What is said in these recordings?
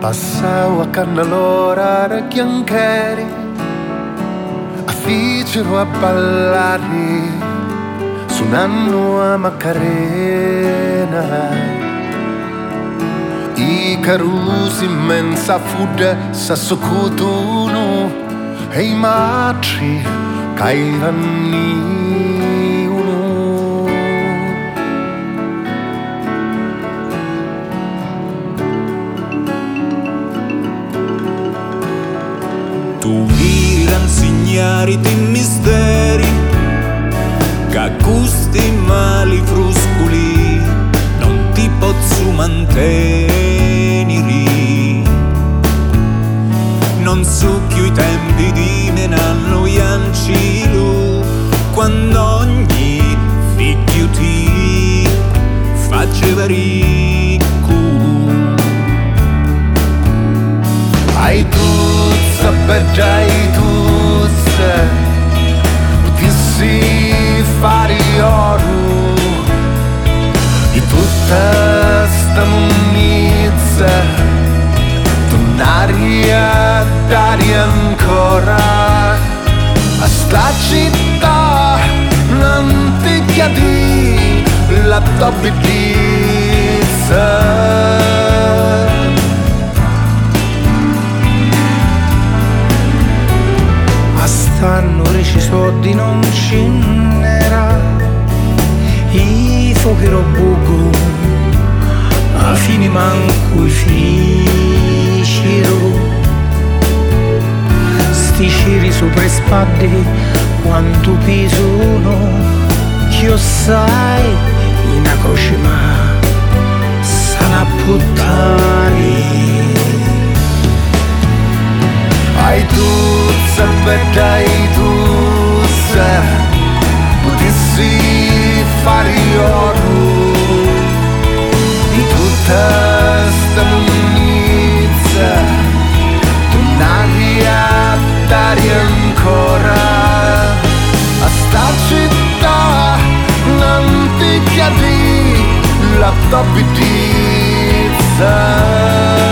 Passavo a Cannalora da Chiancheri, afficero a ballare, suonando a Macarena. I carusi immensa fude s'assocutono e i matri caivano. Tu viran signari di misteri, che gusti mali fruscoli non ti posso mantenere. Non so più i tempi di menanno Iancilo, quando ogni figlio ti faceva ricco. Ai tuzza, ai tuzza, utissi fare oro di tutta sta munizza, tornare a dare ancora a sta città, non ti chiedi la tua bellezza. Stanno reci soldi non ce n'era, i fuochi buco, a fine manco i ficero, sti ciri sopra spade quanto pesano, che sai in una croce ma sarà puttane. Ai tuzza, ai tuzza, potessi fare oro di tutta sta munizza, tornare a dare ancora a sta città, non ti chiedi la tua bellezza.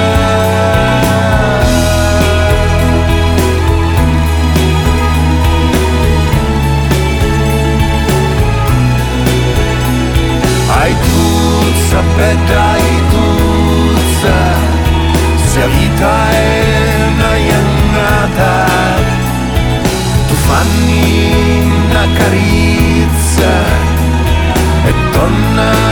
Sapedai tuzza, se la vita è una iannata, tu fanni una carizza e donna